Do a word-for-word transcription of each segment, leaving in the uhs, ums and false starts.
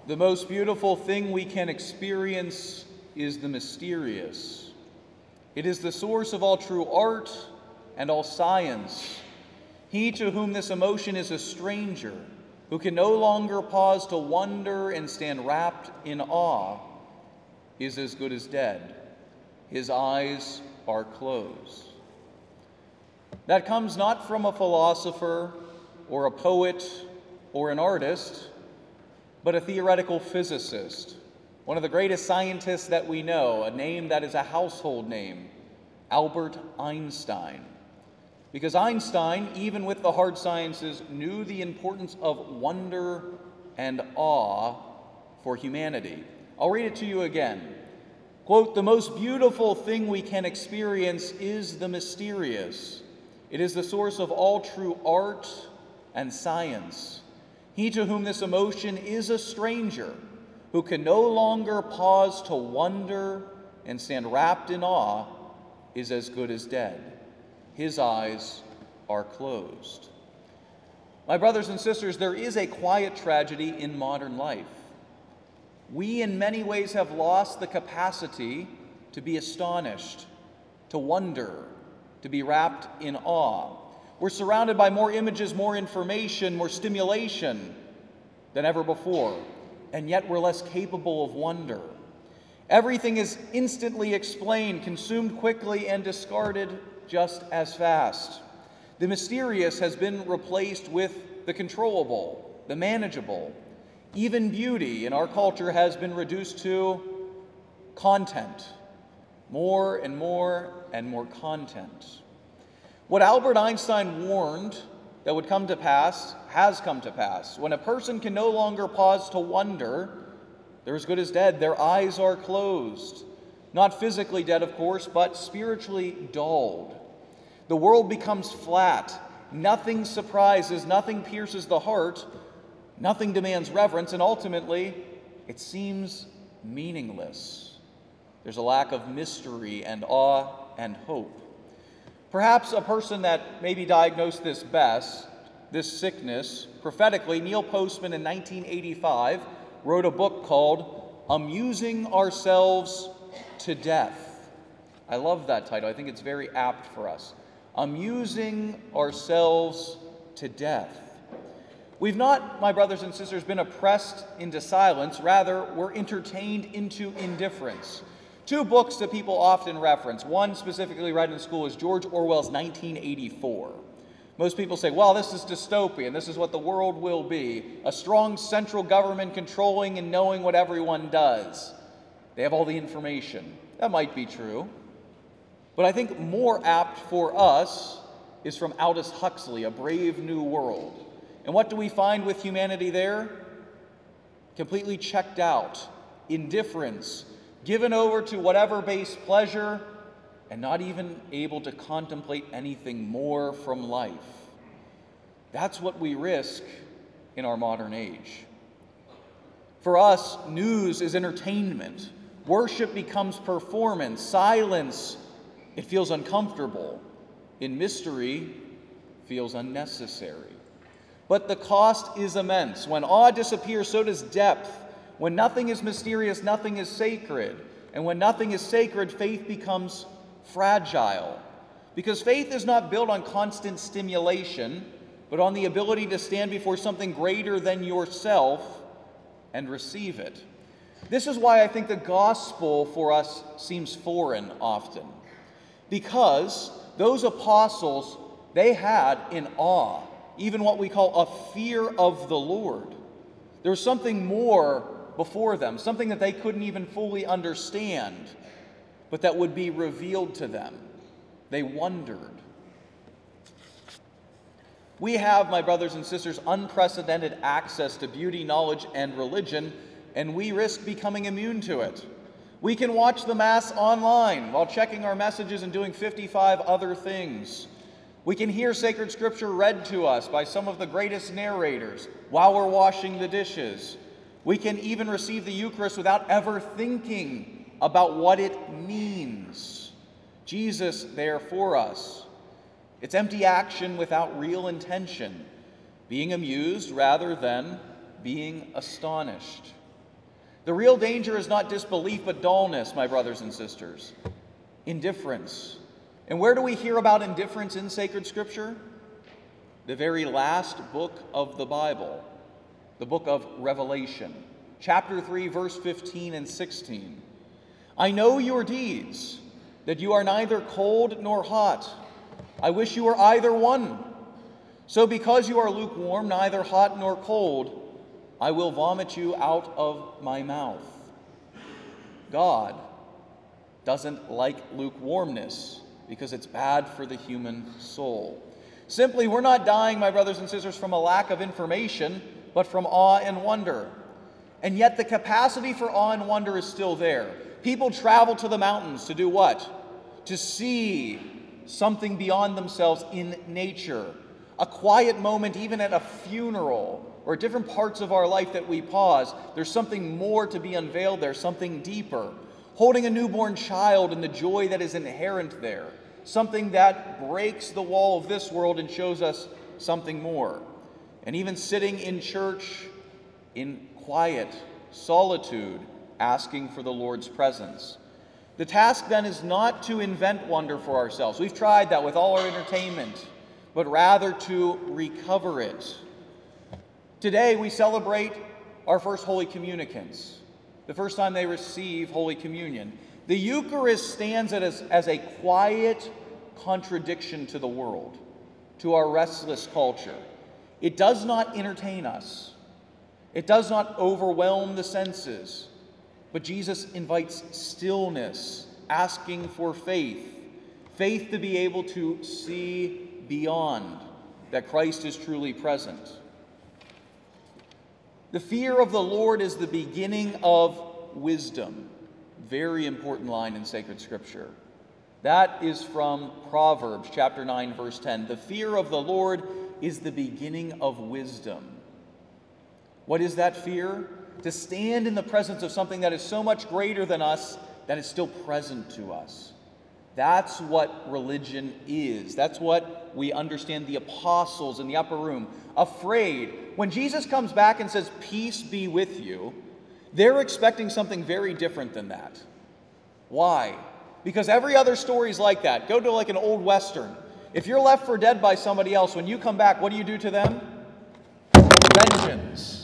The most beautiful thing we can experience is the mysterious. It is the source of all true art and all science. He to whom this emotion is a stranger, who can no longer pause to wonder and stand wrapped in awe, is as good as dead. His eyes are closed. That comes not from a philosopher or a poet or an artist, but a theoretical physicist, one of the greatest scientists that we know, a name that is a household name, Albert Einstein. Because Einstein, even with the hard sciences, knew the importance of wonder and awe for humanity. I'll read it to you again. Quote, "The most beautiful thing we can experience is the mysterious. It is the source of all true art and science. He to whom this emotion is a stranger, who can no longer pause to wonder and stand wrapped in awe, is as good as dead. His eyes are closed." My brothers and sisters, there is a quiet tragedy in modern life. We in many ways have lost the capacity to be astonished, to wonder, to be wrapped in awe. We're surrounded by more images, more information, more stimulation than ever before, and yet we're less capable of wonder. Everything is instantly explained, consumed quickly, and discarded just as fast. The mysterious has been replaced with the controllable, the manageable. Even beauty in our culture has been reduced to content. More and more and more content. What Albert Einstein warned that would come to pass has come to pass. When a person can no longer pause to wonder, they're as good as dead. Their eyes are closed. Not physically dead, of course, but spiritually dulled. The world becomes flat. Nothing surprises, nothing pierces the heart, nothing demands reverence, and ultimately, it seems meaningless. There's a lack of mystery and awe and hope. Perhaps a person that maybe diagnosed this best, this sickness, prophetically, Neil Postman in nineteen eighty-five wrote a book called Amusing Ourselves to Death. I love that title. I think it's very apt for us. Amusing Ourselves to Death. We've not, my brothers and sisters, been oppressed into silence. Rather, we're entertained into indifference. Two books that people often reference, one specifically read in school, is George Orwell's nineteen eighty-four. Most people say, well, this is dystopian. This is what the world will be. A strong central government controlling and knowing what everyone does. They have all the information. That might be true. But I think more apt for us is from Aldous Huxley, A Brave New World. And what do we find with humanity there? Completely checked out, indifference, given over to whatever base pleasure, and not even able to contemplate anything more from life. That's what we risk in our modern age. For us, news is entertainment. Worship becomes performance. Silence, it feels uncomfortable. In mystery, feels unnecessary. But the cost is immense. When awe disappears, so does depth. When nothing is mysterious, nothing is sacred. And when nothing is sacred, faith becomes fragile. Because faith is not built on constant stimulation, but on the ability to stand before something greater than yourself and receive it. This is why I think the gospel for us seems foreign often. Because those apostles, they had in awe, even what we call a fear of the Lord. There was something more before them, something that they couldn't even fully understand, but that would be revealed to them. They wondered. We have, my brothers and sisters, unprecedented access to beauty, knowledge, and religion, and we risk becoming immune to it. We can watch the Mass online while checking our messages and doing fifty-five other things. We can hear sacred scripture read to us by some of the greatest narrators while we're washing the dishes. We can even receive the Eucharist without ever thinking about what it means. Jesus there for us. It's empty action without real intention, being amused rather than being astonished. The real danger is not disbelief, but dullness, my brothers and sisters. Indifference. And where do we hear about indifference in sacred scripture? The very last book of the Bible, the book of Revelation, chapter three, verse fifteen and sixteen. I know your deeds, that you are neither cold nor hot. I wish you were either one. So because you are lukewarm, neither hot nor cold, I will vomit you out of my mouth. God doesn't like lukewarmness because it's bad for the human soul. Simply, we're not dying, my brothers and sisters, from a lack of information, but from awe and wonder. And yet the capacity for awe and wonder is still there. People travel to the mountains to do what? To see something beyond themselves in nature. A quiet moment, even at a funeral, or at different parts of our life that we pause, there's something more to be unveiled there, something deeper. Holding a newborn child and the joy that is inherent there. Something that breaks the wall of this world and shows us something more. And even sitting in church in quiet, solitude, asking for the Lord's presence. The task then is not to invent wonder for ourselves. We've tried that with all our entertainment, but rather to recover it. Today we celebrate our first Holy Communicants, the first time they receive Holy Communion. The Eucharist stands as, as a quiet contradiction to the world, to our restless culture. It does not entertain us. It does not overwhelm the senses. But Jesus invites stillness, asking for faith. Faith to be able to see beyond, that Christ is truly present. The fear of the Lord is the beginning of wisdom. Very important line in sacred scripture. That is from Proverbs chapter nine, verse ten. The fear of the Lord is the beginning of wisdom. What is that fear? To stand in the presence of something that is so much greater than us that is still present to us. That's what religion is. That's what we understand the apostles in the upper room. Afraid. When Jesus comes back and says, "Peace be with you," they're expecting something very different than that. Why? Because every other story is like that. Go to like an old Western. If you're left for dead by somebody else, when you come back, what do you do to them? Vengeance.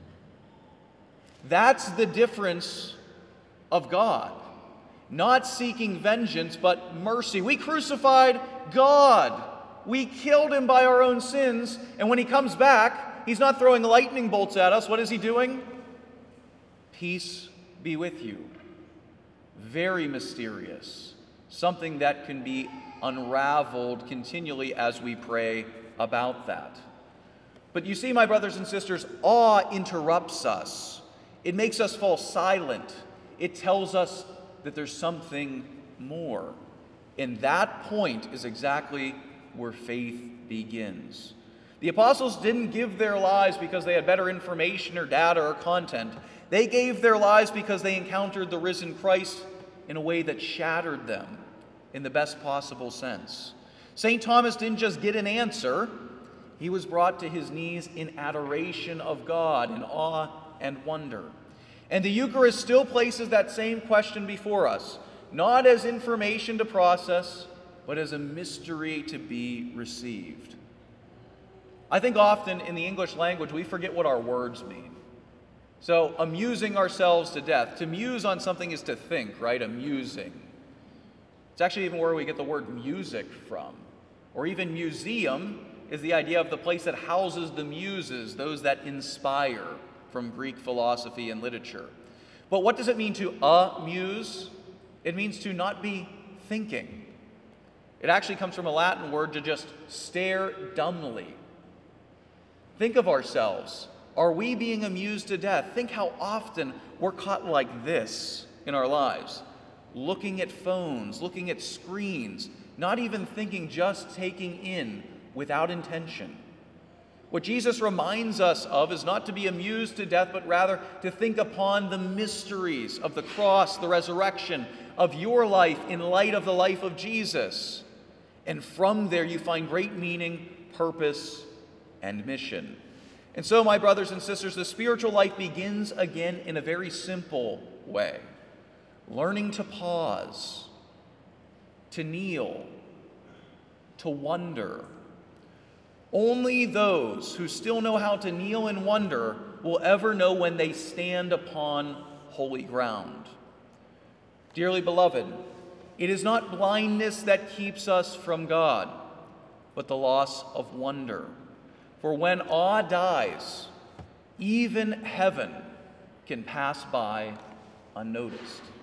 That's the difference of God. Not seeking vengeance, but mercy. We crucified God. We killed him by our own sins. And when he comes back, he's not throwing lightning bolts at us. What is he doing? Peace be with you. Very mysterious. Something that can be unraveled continually as we pray about that. But you see, my brothers and sisters, awe interrupts us. It makes us fall silent. It tells us that there's something more. And that point is exactly where faith begins. The apostles didn't give their lives because they had better information or data or content. They gave their lives because they encountered the risen Christ in a way that shattered them in the best possible sense. Saint Thomas didn't just get an answer. He was brought to his knees in adoration of God, in awe and wonder. And the Eucharist still places that same question before us, not as information to process, but as a mystery to be received. I think often in the English language we forget what our words mean. So, amusing ourselves to death. To muse on something is to think, right? Amusing. It's actually even where we get the word music from. Or even museum is the idea of the place that houses the muses, those that inspire, from Greek philosophy and literature. But what does it mean to amuse? It means to not be thinking. It actually comes from a Latin word to just stare dumbly. Think of ourselves. Are we being amused to death? Think how often we're caught like this in our lives. Looking at phones, looking at screens, not even thinking, just taking in without intention. What Jesus reminds us of is not to be amused to death, but rather to think upon the mysteries of the cross, the resurrection, of your life in light of the life of Jesus. And from there you find great meaning, purpose, and mission. And so, my brothers and sisters, the spiritual life begins again in a very simple way. Learning to pause, to kneel, to wonder. Only those who still know how to kneel and wonder will ever know when they stand upon holy ground. Dearly beloved, it is not blindness that keeps us from God, but the loss of wonder. For when awe dies, even heaven can pass by unnoticed.